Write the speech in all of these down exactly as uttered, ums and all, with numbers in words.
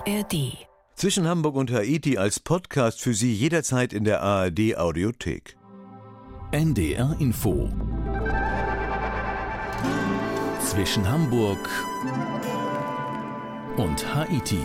R D. Zwischen Hamburg und Haiti als Podcast für Sie jederzeit in der A R D Audiothek. N D R Info. Zwischen Hamburg und Haiti.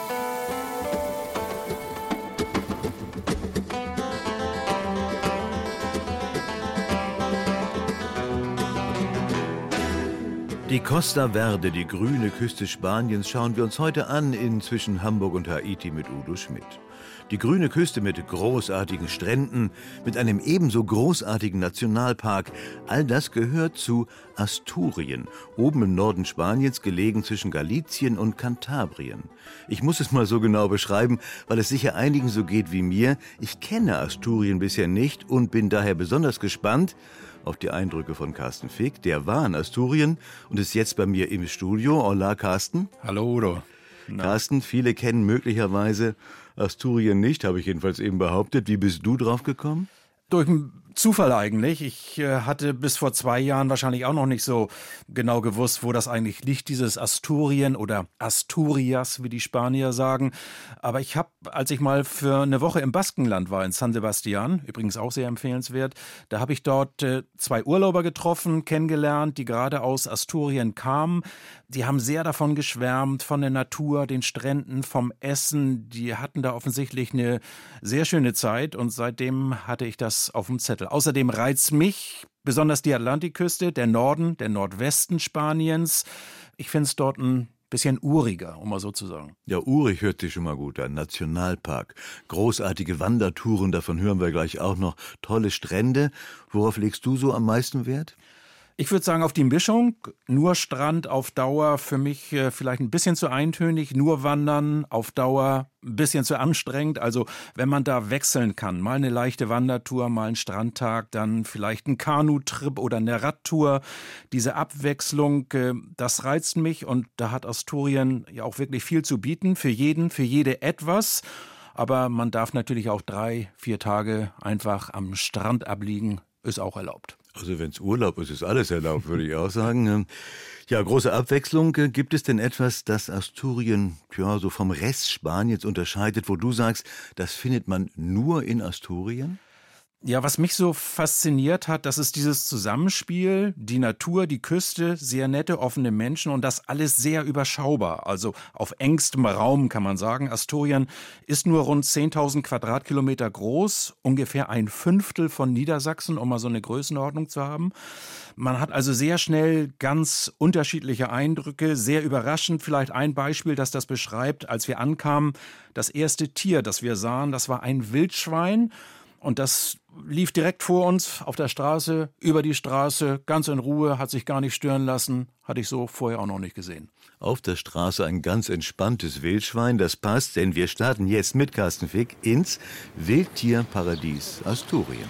Die Costa Verde, die grüne Küste Spaniens, schauen wir uns heute an in Zwischen Hamburg und Haiti mit Udo Schmidt. Die grüne Küste mit großartigen Stränden, mit einem ebenso großartigen Nationalpark, all das gehört zu Asturien, oben im Norden Spaniens, gelegen zwischen Galicien und Kantabrien. Ich muss es mal so genau beschreiben, weil es sicher einigen so geht wie mir. Ich kenne Asturien bisher nicht und bin daher besonders gespannt auf die Eindrücke von Carsten Fick. Der war in Asturien und ist jetzt bei mir im Studio. Hola, Carsten. Hallo, Udo. Na. Carsten, viele kennen möglicherweise Asturien nicht, habe ich jedenfalls eben behauptet. Wie bist du drauf gekommen? Durch einen Zufall eigentlich. Ich äh, hatte bis vor zwei Jahren wahrscheinlich auch noch nicht so genau gewusst, wo das eigentlich liegt, dieses Asturien oder Asturias, wie die Spanier sagen. Aber ich habe, als ich mal für eine Woche im Baskenland war, in San Sebastian, übrigens auch sehr empfehlenswert, da habe ich dort äh, zwei Urlauber getroffen, kennengelernt, die gerade aus Asturien kamen. Die haben sehr davon geschwärmt, von der Natur, den Stränden, vom Essen. Die hatten da offensichtlich eine sehr schöne Zeit und seitdem hatte ich das auf dem Zettel. Außerdem reizt mich besonders die Atlantikküste, der Norden, der Nordwesten Spaniens. Ich finde es dort ein bisschen uriger, um mal so zu sagen. Ja, urig hört sich schon mal gut an. Nationalpark, großartige Wandertouren, davon hören wir gleich auch noch. Tolle Strände. Worauf legst du so am meisten Wert? Ich würde sagen, auf die Mischung. Nur Strand auf Dauer für mich äh, vielleicht ein bisschen zu eintönig. Nur Wandern auf Dauer ein bisschen zu anstrengend. Also wenn man da wechseln kann, mal eine leichte Wandertour, mal einen Strandtag, dann vielleicht ein Kanutrip oder eine Radtour. Diese Abwechslung, äh, das reizt mich und da hat Asturien ja auch wirklich viel zu bieten. Für jeden, für jede etwas. Aber man darf natürlich auch drei, vier Tage einfach am Strand abliegen, ist auch erlaubt. Also wenn es Urlaub ist, ist alles erlaubt, würde ich auch sagen. Ja, große Abwechslung. Gibt es denn etwas, das Asturien ja, so vom Rest Spaniens unterscheidet, wo du sagst, das findet man nur in Asturien? Ja, was mich so fasziniert hat, das ist dieses Zusammenspiel, die Natur, die Küste, sehr nette, offene Menschen und das alles sehr überschaubar. Also auf engstem Raum kann man sagen. Asturien ist nur rund zehntausend Quadratkilometer groß, ungefähr ein Fünftel von Niedersachsen, um mal so eine Größenordnung zu haben. Man hat also sehr schnell ganz unterschiedliche Eindrücke, sehr überraschend. Vielleicht ein Beispiel, das das beschreibt. Als wir ankamen, das erste Tier, das wir sahen, das war ein Wildschwein. Und das lief direkt vor uns auf der Straße, über die Straße, ganz in Ruhe, hat sich gar nicht stören lassen, hatte ich so vorher auch noch nicht gesehen. Auf der Straße ein ganz entspanntes Wildschwein, das passt, denn wir starten jetzt mit Carsten Fick ins Wildtierparadies Asturien.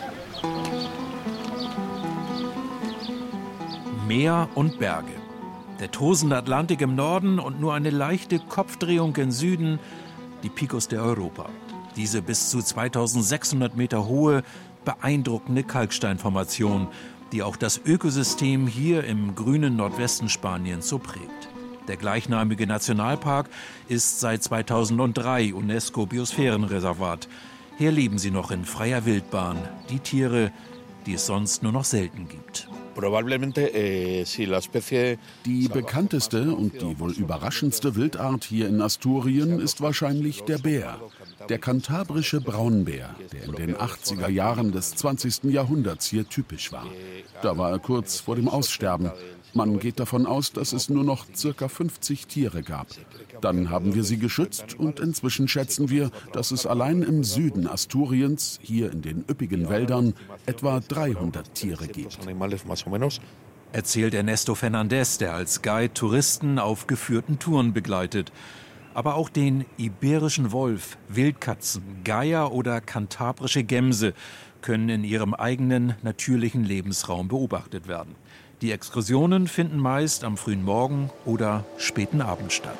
Meer und Berge, der tosende Atlantik im Norden und nur eine leichte Kopfdrehung im Süden, die Picos de Europa. Diese bis zu zweitausendsechshundert Meter hohe, beeindruckende Kalksteinformation, die auch das Ökosystem hier im grünen Nordwesten Spaniens so prägt. Der gleichnamige Nationalpark ist seit zweitausenddrei UNESCO-Biosphärenreservat. Hier leben sie noch in freier Wildbahn, die Tiere, die es sonst nur noch selten gibt. Die bekannteste und die wohl überraschendste Wildart hier in Asturien ist wahrscheinlich der Bär. Der kantabrische Braunbär, der in den achtziger Jahren des zwanzigsten Jahrhunderts hier typisch war. Da war er kurz vor dem Aussterben. Man geht davon aus, dass es nur noch circa fünfzig Tiere gab. Dann haben wir sie geschützt und inzwischen schätzen wir, dass es allein im Süden Asturiens, hier in den üppigen Wäldern, etwa dreihundert Tiere gibt. Erzählt Ernesto Fernandez, der als Guide Touristen auf geführten Touren begleitet. Aber auch den iberischen Wolf, Wildkatzen, Geier oder kantabrische Gämse können in ihrem eigenen natürlichen Lebensraum beobachtet werden. Die Exkursionen finden meist am frühen Morgen oder späten Abend statt.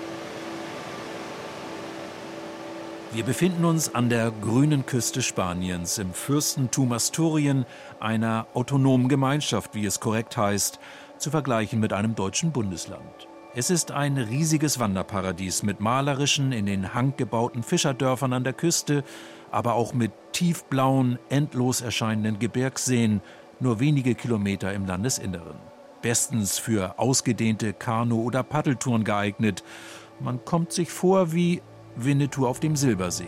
Wir befinden uns an der grünen Küste Spaniens, im Fürstentum Asturien, einer autonomen Gemeinschaft, wie es korrekt heißt, zu vergleichen mit einem deutschen Bundesland. Es ist ein riesiges Wanderparadies mit malerischen, in den Hang gebauten Fischerdörfern an der Küste, aber auch mit tiefblauen, endlos erscheinenden Gebirgsseen, nur wenige Kilometer im Landesinneren. Bestens für ausgedehnte Kanu- oder Paddeltouren geeignet. Man kommt sich vor wie Winnetou auf dem Silbersee.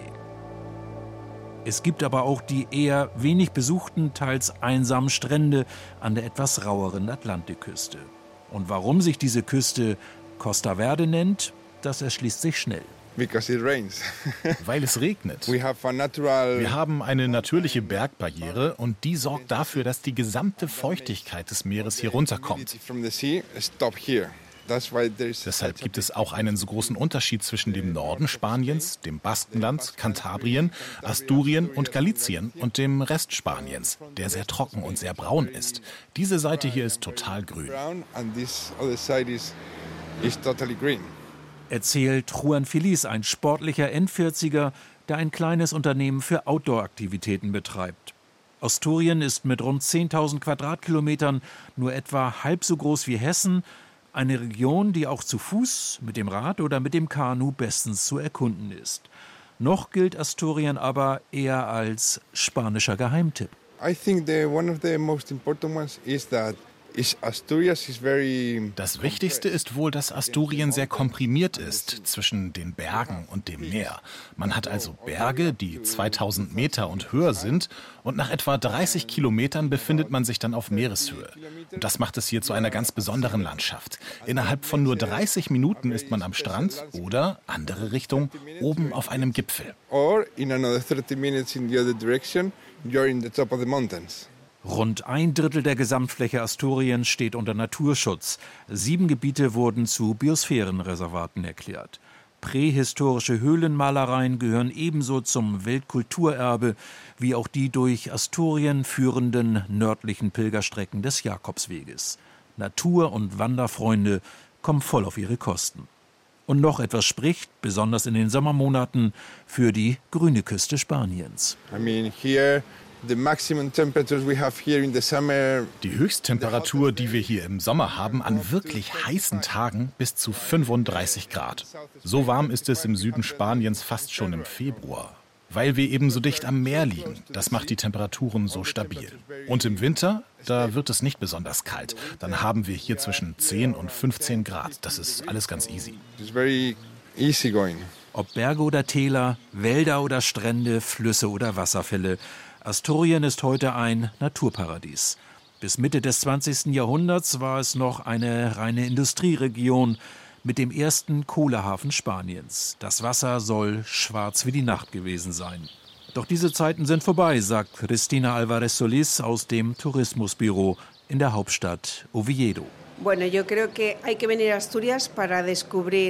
Es gibt aber auch die eher wenig besuchten, teils einsamen Strände an der etwas raueren Atlantikküste. Und warum sich diese Küste Costa Verde nennt, das erschließt sich schnell. Because it rains. Weil es regnet. We have a natural Wir haben eine natürliche Bergbarriere und die sorgt dafür, dass die gesamte Feuchtigkeit des Meeres hier runterkommt. from the sea stop here. That's why there is Deshalb gibt es auch einen so großen Unterschied zwischen dem Norden Spaniens, dem Baskenland, Kantabrien, Asturien und Galicien und dem Rest Spaniens, der sehr trocken und sehr braun ist. Diese Seite hier ist total grün. brown and this other side is is totally green. Erzählt Juan Feliz, ein sportlicher Endvierziger, der ein kleines Unternehmen für Outdoor-Aktivitäten betreibt. Asturien ist mit rund zehntausend Quadratkilometern nur etwa halb so groß wie Hessen, eine Region, die auch zu Fuß, mit dem Rad oder mit dem Kanu bestens zu erkunden ist. Noch gilt Asturien aber eher als spanischer Geheimtipp. I think the one of the most important ones is that is Asturias is very Das Wichtigste ist wohl, dass Asturien sehr komprimiert ist zwischen den Bergen und dem Meer. Man hat also Berge, die zweitausend Meter und höher sind, und nach etwa dreißig Kilometern befindet man sich dann auf Meereshöhe. Und das macht es hier zu einer ganz besonderen Landschaft. Innerhalb von nur dreißig Minuten ist man am Strand oder, andere Richtung, oben auf einem Gipfel. or in another thirty minutes in the other direction you're in the top of the mountains. Rund ein Drittel der Gesamtfläche Asturiens steht unter Naturschutz. Sieben Gebiete wurden zu Biosphärenreservaten erklärt. Prähistorische Höhlenmalereien gehören ebenso zum Weltkulturerbe wie auch die durch Asturien führenden nördlichen Pilgerstrecken des Jakobsweges. Natur- und Wanderfreunde kommen voll auf ihre Kosten. Und noch etwas spricht, besonders in den Sommermonaten, für die grüne Küste Spaniens. I mean here the maximum temperatures we have here in the summer. Die Höchsttemperatur, die wir hier im Sommer haben, an wirklich heißen Tagen bis zu fünfunddreißig Grad. So warm ist es im Süden Spaniens fast schon im Februar. Weil wir eben so dicht am Meer liegen. Das macht die Temperaturen so stabil. Und im Winter, da wird es nicht besonders kalt. Dann haben wir hier zwischen zehn und fünfzehn Grad. Das ist alles ganz easy. It's very easy going. Ob Berge oder Täler, Wälder oder Strände, Flüsse oder Wasserfälle. Asturien ist heute ein Naturparadies. Bis Mitte des zwanzigsten Jahrhunderts war es noch eine reine Industrieregion mit dem ersten Kohlehafen Spaniens. Das Wasser soll schwarz wie die Nacht gewesen sein. Doch diese Zeiten sind vorbei, sagt Cristina Álvarez Solís aus dem Tourismusbüro in der Hauptstadt Oviedo. Bueno, yo creo que hay que venir a Asturias para descubrir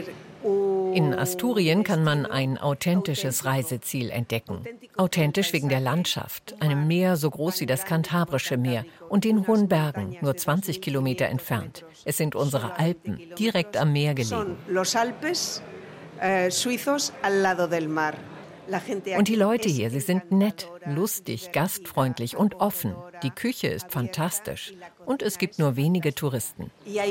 In Asturien kann man ein authentisches Reiseziel entdecken. Authentisch wegen der Landschaft, einem Meer so groß wie das Kantabrische Meer und den hohen Bergen, nur zwanzig Kilometer entfernt. Es sind unsere Alpen, direkt am Meer gelegen. Und die Leute hier, sie sind nett, lustig, gastfreundlich und offen. Die Küche ist fantastisch. Und es gibt nur wenige Touristen.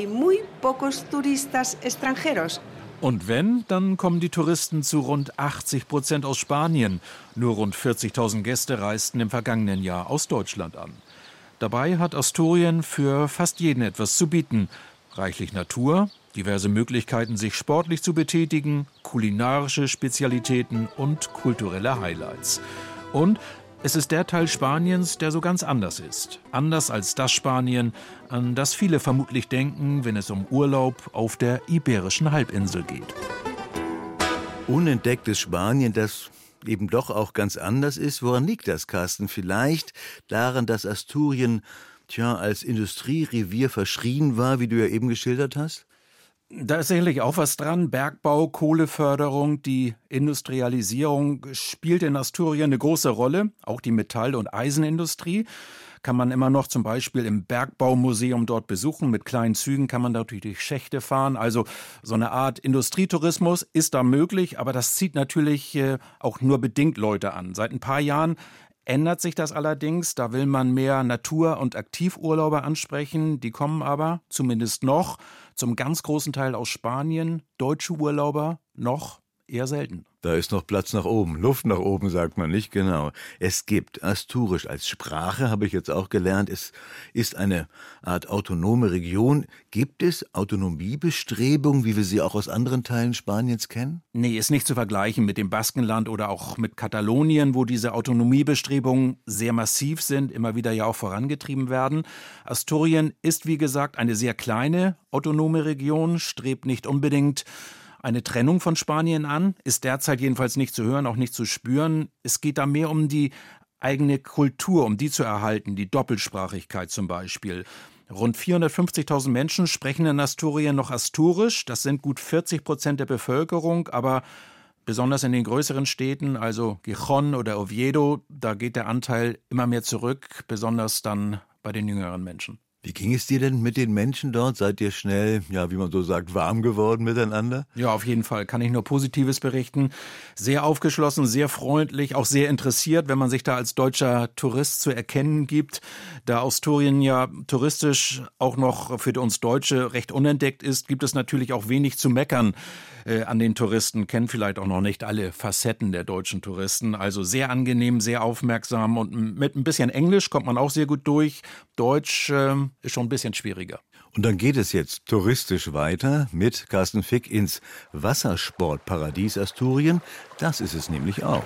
Und wenn, dann kommen die Touristen zu rund achtzig Prozent aus Spanien. Nur rund vierzigtausend Gäste reisten im vergangenen Jahr aus Deutschland an. Dabei hat Asturien für fast jeden etwas zu bieten. Reichlich Natur, diverse Möglichkeiten, sich sportlich zu betätigen, kulinarische Spezialitäten und kulturelle Highlights. Und es ist der Teil Spaniens, der so ganz anders ist. Anders als das Spanien, an das viele vermutlich denken, wenn es um Urlaub auf der Iberischen Halbinsel geht. Unentdecktes Spanien, das eben doch auch ganz anders ist. Woran liegt das, Carsten? Vielleicht daran, dass Asturien tja, als Industrierevier verschrien war, wie du ja eben geschildert hast? Da ist sicherlich auch was dran. Bergbau, Kohleförderung, die Industrialisierung spielt in Asturien eine große Rolle. Auch die Metall- und Eisenindustrie kann man immer noch zum Beispiel im Bergbaumuseum dort besuchen. Mit kleinen Zügen kann man natürlich durch Schächte fahren. Also so eine Art Industrietourismus ist da möglich, aber das zieht natürlich auch nur bedingt Leute an. Seit ein paar Jahren ändert sich das allerdings. Da will man mehr Natur- und Aktivurlauber ansprechen. Die kommen aber, zumindest noch, zum ganz großen Teil aus Spanien. Deutsche Urlauber noch eher selten. Da ist noch Platz nach oben, Luft nach oben, sagt man nicht, genau. Es gibt Asturisch als Sprache, habe ich jetzt auch gelernt. Es ist eine Art autonome Region. Gibt es Autonomiebestrebungen, wie wir sie auch aus anderen Teilen Spaniens kennen? Nee, ist nicht zu vergleichen mit dem Baskenland oder auch mit Katalonien, wo diese Autonomiebestrebungen sehr massiv sind, immer wieder ja auch vorangetrieben werden. Asturien ist, wie gesagt, eine sehr kleine autonome Region, strebt nicht unbedingt eine Trennung von Spanien an, ist derzeit jedenfalls nicht zu hören, auch nicht zu spüren. Es geht da mehr um die eigene Kultur, um die zu erhalten, die Doppelsprachigkeit zum Beispiel. Rund vierhundertfünfzigtausend Menschen sprechen in Asturien noch Asturisch. Das sind gut vierzig Prozent der Bevölkerung, aber besonders in den größeren Städten, also Gijón oder Oviedo, da geht der Anteil immer mehr zurück, besonders dann bei den jüngeren Menschen. Wie ging es dir denn mit den Menschen dort? Seid ihr schnell, ja, wie man so sagt, warm geworden miteinander? Ja, auf jeden Fall. Kann ich nur Positives berichten. Sehr aufgeschlossen, sehr freundlich, auch sehr interessiert, wenn man sich da als deutscher Tourist zu erkennen gibt. Da Asturien ja touristisch auch noch für uns Deutsche recht unentdeckt ist, gibt es natürlich auch wenig zu meckern äh, an den Touristen. Kennen vielleicht auch noch nicht alle Facetten der deutschen Touristen. Also sehr angenehm, sehr aufmerksam und mit ein bisschen Englisch kommt man auch sehr gut durch. Deutsch äh, ist schon ein bisschen schwieriger. Und dann geht es jetzt touristisch weiter mit Carsten Fick ins Wassersportparadies Asturien. Das ist es nämlich auch.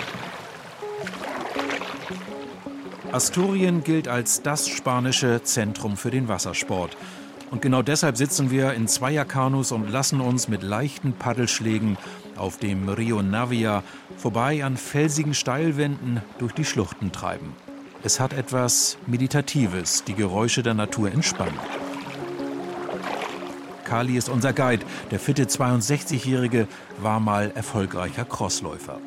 Asturien gilt als das spanische Zentrum für den Wassersport. Und genau deshalb sitzen wir in Zweierkanus und lassen uns mit leichten Paddelschlägen auf dem Rio Navia vorbei an felsigen Steilwänden durch die Schluchten treiben. Es hat etwas Meditatives, die Geräusche der Natur entspannen. Kali ist unser Guide. Der fitte zweiundsechzigjährige war mal erfolgreicher Crossläufer.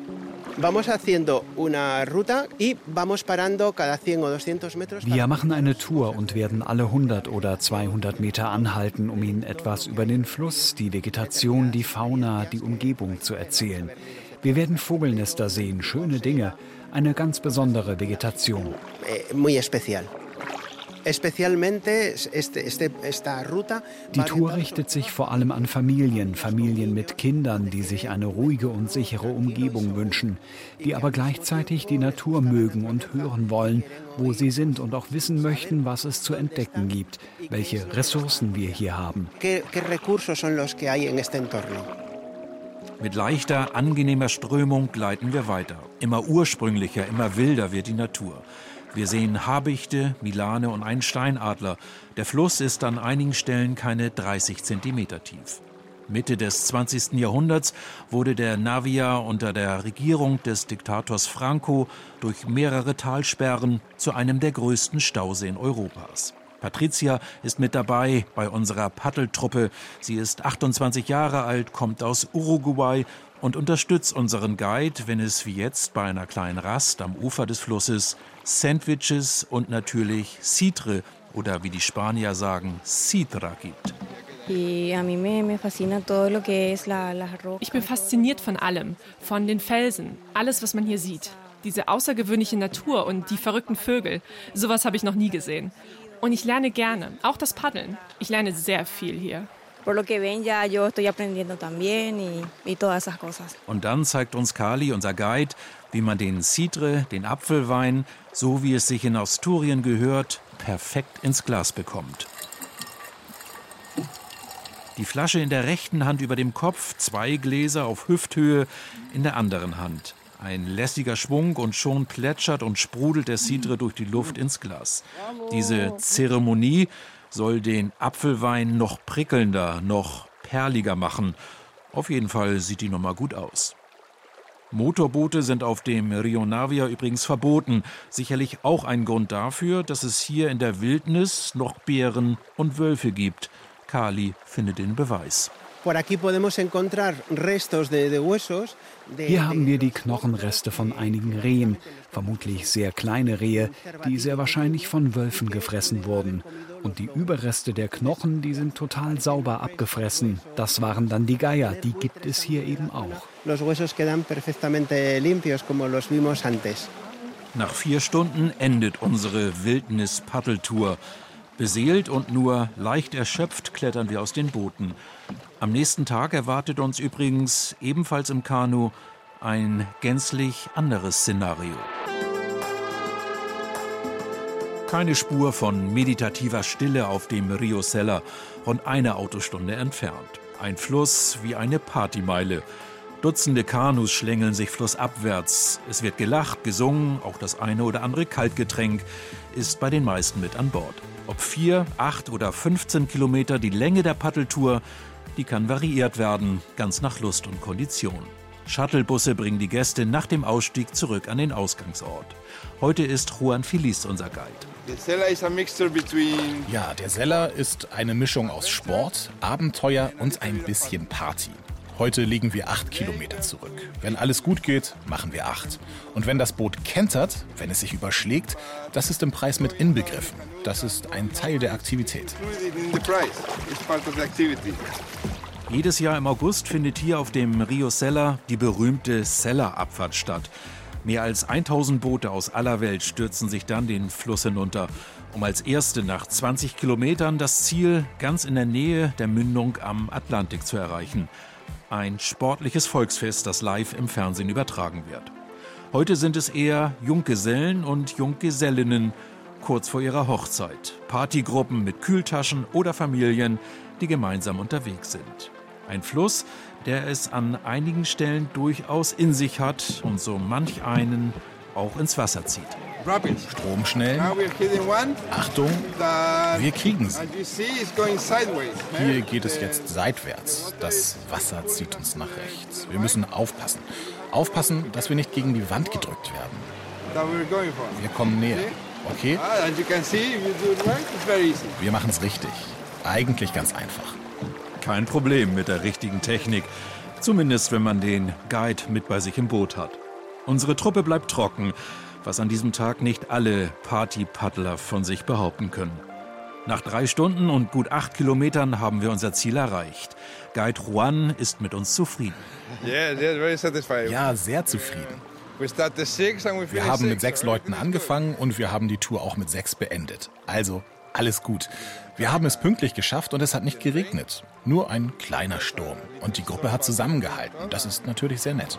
Wir machen eine Tour und werden alle hundert oder zweihundert Meter anhalten, um Ihnen etwas über den Fluss, die Vegetation, die Fauna, die Umgebung zu erzählen. Wir werden Vogelnester sehen, schöne Dinge, eine ganz besondere Vegetation. Die Tour richtet sich vor allem an Familien, Familien mit Kindern, die sich eine ruhige und sichere Umgebung wünschen, die aber gleichzeitig die Natur mögen und hören wollen, wo sie sind und auch wissen möchten, was es zu entdecken gibt, welche Ressourcen wir hier haben. Mit leichter, angenehmer Strömung gleiten wir weiter. Immer ursprünglicher, immer wilder wird die Natur. Wir sehen Habichte, Milane und einen Steinadler. Der Fluss ist an einigen Stellen keine dreißig Zentimeter tief. Mitte des zwanzigsten Jahrhunderts wurde der Navia unter der Regierung des Diktators Franco durch mehrere Talsperren zu einem der größten Stauseen Europas. Patricia ist mit dabei bei unserer Paddeltruppe. Sie ist achtundzwanzig Jahre alt, kommt aus Uruguay und unterstützt unseren Guide, wenn es wie jetzt bei einer kleinen Rast am Ufer des Flusses Sandwiches und natürlich Citre oder wie die Spanier sagen, Sidra gibt. Ich bin fasziniert von allem, von den Felsen, alles, was man hier sieht. Diese außergewöhnliche Natur und die verrückten Vögel, sowas habe ich noch nie gesehen. Und ich lerne gerne, auch das Paddeln. Ich lerne sehr viel hier. Und dann zeigt uns Kali, unser Guide, wie man den Citre, den Apfelwein, so wie es sich in Asturien gehört, perfekt ins Glas bekommt. Die Flasche in der rechten Hand über dem Kopf, zwei Gläser auf Hüfthöhe in der anderen Hand. Ein lässiger Schwung und schon plätschert und sprudelt der Citre durch die Luft ins Glas. Diese Zeremonie soll den Apfelwein noch prickelnder, noch perliger machen. Auf jeden Fall sieht die Nummer gut aus. Motorboote sind auf dem Rio Navia übrigens verboten. Sicherlich auch ein Grund dafür, dass es hier in der Wildnis noch Bären und Wölfe gibt. Kali findet den Beweis. Hier haben wir die Knochenreste von einigen Rehen, vermutlich sehr kleine Rehe, die sehr wahrscheinlich von Wölfen gefressen wurden. Und die Überreste der Knochen, die sind total sauber abgefressen. Das waren dann die Geier, die gibt es hier eben auch. Nach vier Stunden endet unsere Wildnis-Paddeltour. Beseelt und nur leicht erschöpft klettern wir aus den Booten. Am nächsten Tag erwartet uns übrigens ebenfalls im Kanu ein gänzlich anderes Szenario. Keine Spur von meditativer Stille auf dem Rio Sella, rund eine Autostunde entfernt. Ein Fluss wie eine Partymeile. Dutzende Kanus schlängeln sich flussabwärts. Es wird gelacht, gesungen, auch das eine oder andere Kaltgetränk ist bei den meisten mit an Bord. Ob vier, acht oder fünfzehn Kilometer, die Länge der Paddeltour, die kann variiert werden, ganz nach Lust und Kondition. Shuttlebusse bringen die Gäste nach dem Ausstieg zurück an den Ausgangsort. Heute ist Juan Feliz unser Guide. Ja, der Sella ist eine Mischung aus Sport, Abenteuer und ein bisschen Party. Heute liegen wir acht Kilometer zurück. Wenn alles gut geht, machen wir acht. Und wenn das Boot kentert, wenn es sich überschlägt, das ist im Preis mit inbegriffen. Das ist ein Teil der Aktivität. Jedes Jahr im August findet hier auf dem Rio Sella die berühmte Sella-Abfahrt statt. Mehr als tausend Boote aus aller Welt stürzen sich dann den Fluss hinunter, um als erste nach zwanzig Kilometern das Ziel ganz in der Nähe der Mündung am Atlantik zu erreichen. Ein sportliches Volksfest, das live im Fernsehen übertragen wird. Heute sind es eher Junggesellen und Junggesellinnen kurz vor ihrer Hochzeit. Partygruppen mit Kühltaschen oder Familien, die gemeinsam unterwegs sind. Ein Fluss, der es an einigen Stellen durchaus in sich hat und so manch einen auch ins Wasser zieht. Strom schnell. Achtung, wir kriegen sie. Hier geht es jetzt seitwärts. Das Wasser zieht uns nach rechts. Wir müssen aufpassen. Aufpassen, dass wir nicht gegen die Wand gedrückt werden. Wir kommen näher. Okay? Wir machen es richtig. Eigentlich ganz einfach. Kein Problem mit der richtigen Technik. Zumindest, wenn man den Guide mit bei sich im Boot hat. Unsere Truppe bleibt trocken, was an diesem Tag nicht alle Partypaddler von sich behaupten können. Nach drei Stunden und gut acht Kilometern haben wir unser Ziel erreicht. Guide Juan ist mit uns zufrieden. Ja, sehr zufrieden. Wir haben mit sechs Leuten angefangen und wir haben die Tour auch mit sechs beendet. Also alles gut. Wir haben es pünktlich geschafft und es hat nicht geregnet. Nur ein kleiner Sturm. Und die Gruppe hat zusammengehalten. Das ist natürlich sehr nett.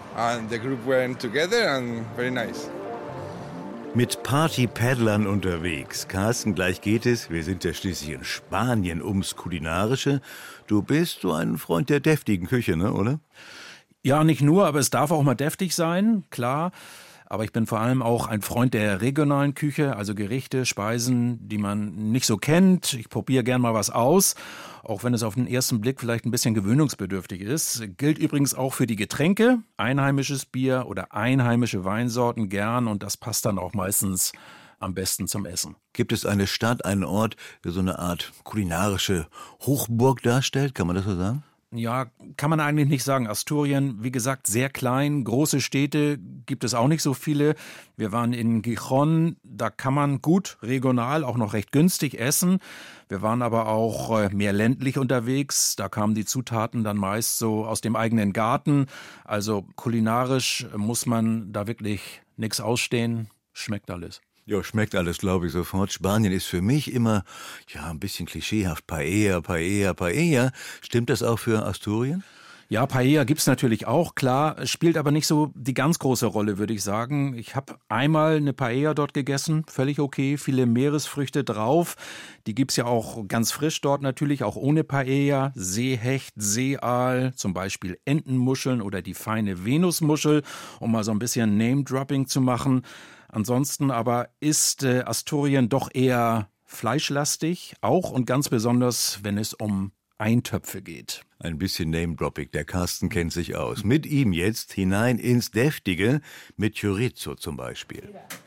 Mit Partypaddlern unterwegs. Carsten, gleich geht es. Wir sind ja schließlich in Spanien ums Kulinarische. Du bist so ein Freund der deftigen Küche, ne, oder? Ja, nicht nur, aber es darf auch mal deftig sein, klar. Aber ich bin vor allem auch ein Freund der regionalen Küche, also Gerichte, Speisen, die man nicht so kennt. Ich probiere gern mal was aus, auch wenn es auf den ersten Blick vielleicht ein bisschen gewöhnungsbedürftig ist. Gilt übrigens auch für die Getränke. Einheimisches Bier oder einheimische Weinsorten gern und das passt dann auch meistens am besten zum Essen. Gibt es eine Stadt, einen Ort, der so eine Art kulinarische Hochburg darstellt? Kann man das so sagen? Ja, kann man eigentlich nicht sagen. Asturien, wie gesagt, sehr klein. Große Städte gibt es auch nicht so viele. Wir waren in Gijón, da kann man gut regional, auch noch recht günstig essen. Wir waren aber auch mehr ländlich unterwegs. Da kamen die Zutaten dann meist so aus dem eigenen Garten. Also kulinarisch muss man da wirklich nichts ausstehen. Schmeckt alles. Ja, schmeckt alles, glaube ich, sofort. Spanien ist für mich immer, ja, ein bisschen klischeehaft. Paella, Paella, Paella. Stimmt das auch für Asturien? Ja, Paella gibt's natürlich auch, klar, spielt aber nicht so die ganz große Rolle, würde ich sagen. Ich habe einmal eine Paella dort gegessen, völlig okay, viele Meeresfrüchte drauf. Die gibt's ja auch ganz frisch dort natürlich, auch ohne Paella. Seehecht, Seeaal, zum Beispiel Entenmuscheln oder die feine Venusmuschel, um mal so ein bisschen Name-Dropping zu machen. Ansonsten aber ist äh, Asturien doch eher fleischlastig, auch und ganz besonders, wenn es um Eintöpfe geht. Ein bisschen Name-Dropping, der Carsten kennt sich aus. Mit ihm jetzt hinein ins Deftige, mit Chorizo zum Beispiel.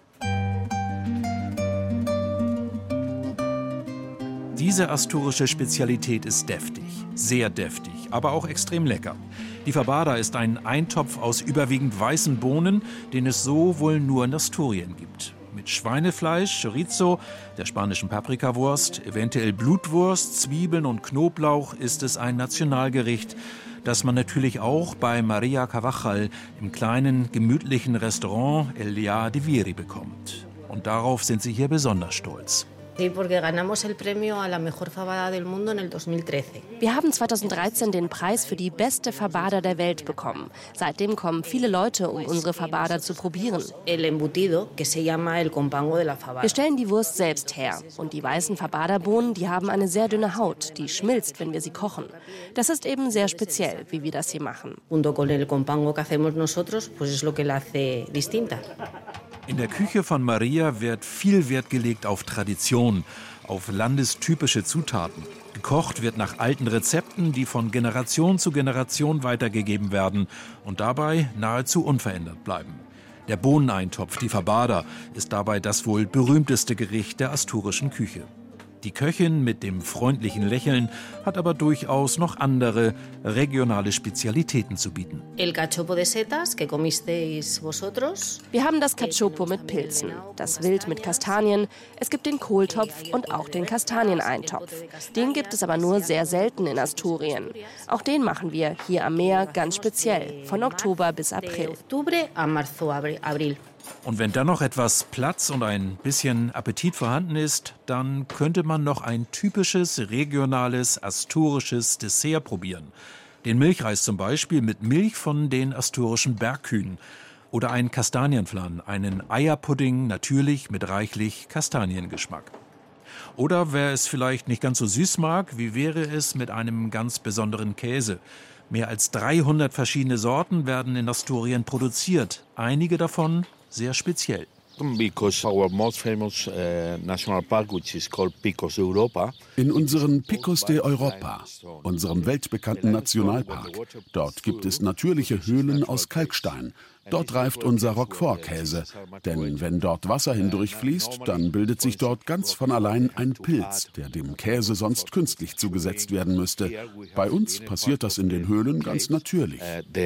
Diese asturische Spezialität ist deftig, sehr deftig, aber auch extrem lecker. Die Fabada ist ein Eintopf aus überwiegend weißen Bohnen, den es so wohl nur in Asturien gibt. Mit Schweinefleisch, Chorizo, der spanischen Paprikawurst, eventuell Blutwurst, Zwiebeln und Knoblauch ist es ein Nationalgericht, das man natürlich auch bei Maria Carvajal im kleinen, gemütlichen Restaurant El Día de Viri bekommt. Und darauf sind sie hier besonders stolz. Wir haben zweitausenddreizehn den Preis für die beste Fabada der Welt bekommen. Seitdem kommen viele Leute, um unsere Fabada zu probieren. Wir stellen die Wurst selbst her. Und die weißen Fabada-Bohnen, die haben eine sehr dünne Haut, die schmilzt, wenn wir sie kochen. Das ist eben sehr speziell, wie wir das hier machen. In der Küche von Maria wird viel Wert gelegt auf Tradition, auf landestypische Zutaten. Gekocht wird nach alten Rezepten, die von Generation zu Generation weitergegeben werden und dabei nahezu unverändert bleiben. Der Bohneneintopf, die Fabada, ist dabei das wohl berühmteste Gericht der asturischen Küche. Die Köchin mit dem freundlichen Lächeln hat aber durchaus noch andere regionale Spezialitäten zu bieten. Wir haben das Cachopo mit Pilzen, das Wild mit Kastanien, es gibt den Kohltopf und auch den Kastanieneintopf. Den gibt es aber nur sehr selten in Asturien. Auch den machen wir hier am Meer ganz speziell, von Oktober bis April. Und wenn dann noch etwas Platz und ein bisschen Appetit vorhanden ist, dann könnte man noch ein typisches regionales asturisches Dessert probieren. Den Milchreis zum Beispiel mit Milch von den asturischen Bergkühen. Oder ein Kastanienflan, einen Eierpudding, natürlich mit reichlich Kastaniengeschmack. Oder wer es vielleicht nicht ganz so süß mag, wie wäre es mit einem ganz besonderen Käse? Mehr als dreihundert verschiedene Sorten werden in Asturien produziert, einige davon sehr speziell. Because our most famous uh, national park, which is called Picos Europa. In unseren Picos de Europa, unserem weltbekannten Nationalpark. Dort gibt es natürliche Höhlen aus Kalkstein. Dort reift unser Roquefort-Käse. Denn wenn dort Wasser hindurchfließt, dann bildet sich dort ganz von allein ein Pilz, der dem Käse sonst künstlich zugesetzt werden müsste. Bei uns passiert das in den Höhlen ganz natürlich.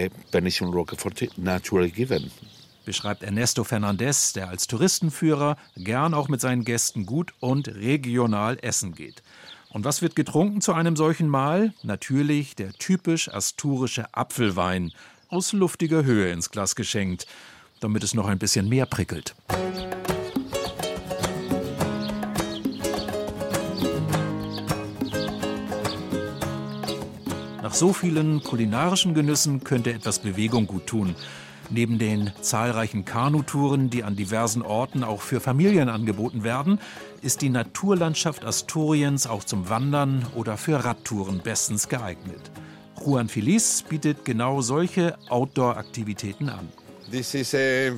Beschreibt Ernesto Fernandez, der als Touristenführer gern auch mit seinen Gästen gut und regional essen geht. Und was wird getrunken zu einem solchen Mahl? Natürlich der typisch asturische Apfelwein, aus luftiger Höhe ins Glas geschenkt, damit es noch ein bisschen mehr prickelt. Nach so vielen kulinarischen Genüssen könnte etwas Bewegung gut tun. Neben den zahlreichen Kanutouren, die an diversen Orten auch für Familien angeboten werden, ist die Naturlandschaft Asturiens auch zum Wandern oder für Radtouren bestens geeignet. Juan Feliz bietet genau solche Outdoor-Aktivitäten an. This is a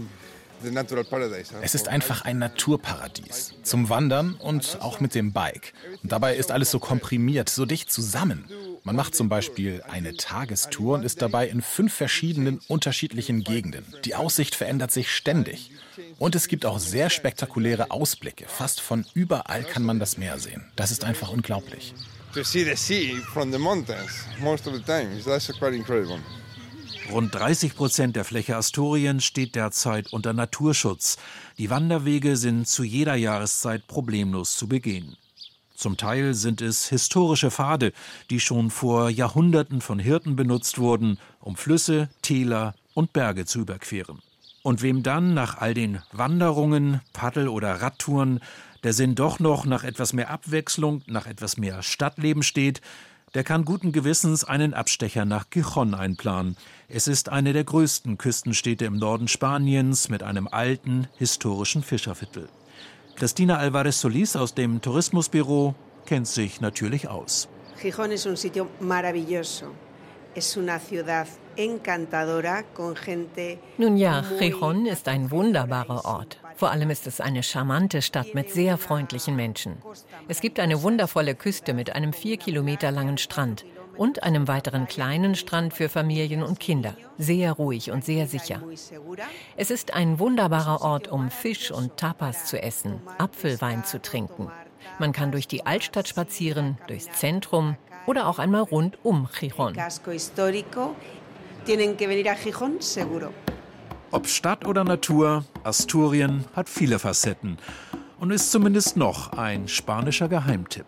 Es ist einfach ein Naturparadies. Zum Wandern und auch mit dem Bike. Und dabei ist alles so komprimiert, so dicht zusammen. Man macht zum Beispiel eine Tagestour und ist dabei in fünf verschiedenen unterschiedlichen Gegenden. Die Aussicht verändert sich ständig. Und es gibt auch sehr spektakuläre Ausblicke. Fast von überall kann man das Meer sehen. Das ist einfach unglaublich. To see the sea from the mountains most of the time. That's quite incredible. Rund dreißig Prozent der Fläche Asturiens steht derzeit unter Naturschutz. Die Wanderwege sind zu jeder Jahreszeit problemlos zu begehen. Zum Teil sind es historische Pfade, die schon vor Jahrhunderten von Hirten benutzt wurden, um Flüsse, Täler und Berge zu überqueren. Und wem dann nach all den Wanderungen, Paddel- oder Radtouren der Sinn doch noch nach etwas mehr Abwechslung, nach etwas mehr Stadtleben steht, der kann guten Gewissens einen Abstecher nach Gijón einplanen. Es ist eine der größten Küstenstädte im Norden Spaniens mit einem alten, historischen Fischerviertel. Cristina Alvarez-Solís aus dem Tourismusbüro kennt sich natürlich aus. Gijón es un sitio maravilloso. Es una ciudad encantadora con gente. Nun ja, Gijón ist ein wunderbarer Ort. Vor allem ist es eine charmante Stadt mit sehr freundlichen Menschen. Es gibt eine wundervolle Küste mit einem vier Kilometer langen Strand und einem weiteren kleinen Strand für Familien und Kinder. Sehr ruhig und sehr sicher. Es ist ein wunderbarer Ort, um Fisch und Tapas zu essen, Apfelwein zu trinken. Man kann durch die Altstadt spazieren, durchs Zentrum oder auch einmal rund um Gijón. Ob Stadt oder Natur, Asturien hat viele Facetten und ist zumindest noch ein spanischer Geheimtipp.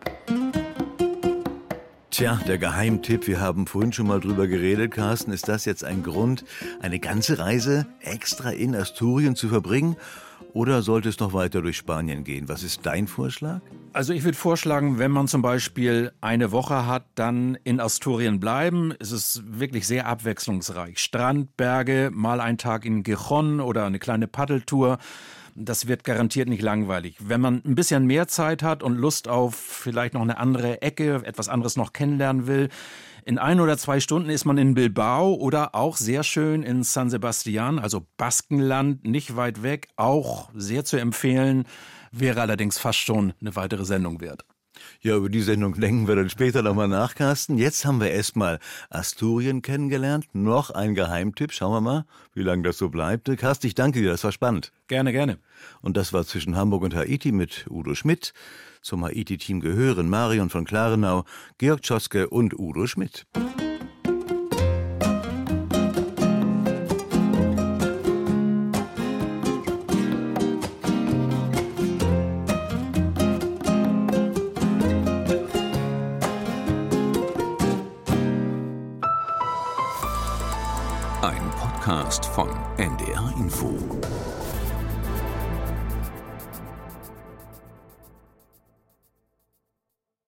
Tja, der Geheimtipp, wir haben vorhin schon mal drüber geredet, Carsten. Ist das jetzt ein Grund, eine ganze Reise extra in Asturien zu verbringen? Oder sollte es noch weiter durch Spanien gehen? Was ist dein Vorschlag? Also ich würde vorschlagen, wenn man zum Beispiel eine Woche hat, dann in Asturien bleiben. Es ist wirklich sehr abwechslungsreich. Strand, Berge, mal ein Tag in Gijón oder eine kleine Paddeltour. Das wird garantiert nicht langweilig. Wenn man ein bisschen mehr Zeit hat und Lust auf vielleicht noch eine andere Ecke, etwas anderes noch kennenlernen will, in ein oder zwei Stunden ist man in Bilbao oder auch sehr schön in San Sebastián, also Baskenland, nicht weit weg, auch sehr zu empfehlen, wäre allerdings fast schon eine weitere Sendung wert. Ja, über die Sendung denken wir dann später nochmal nach, Carsten. Jetzt haben wir erstmal Asturien kennengelernt. Noch ein Geheimtipp. Schauen wir mal, wie lange das so bleibt. Carsten, ich danke dir, das war spannend. Gerne, gerne. Und das war Zwischen Hamburg und Haiti mit Udo Schmidt. Zum Haiti-Team gehören Marion von Klarenau, Georg Tschoske und Udo Schmidt. Ein Podcast von N D R Info.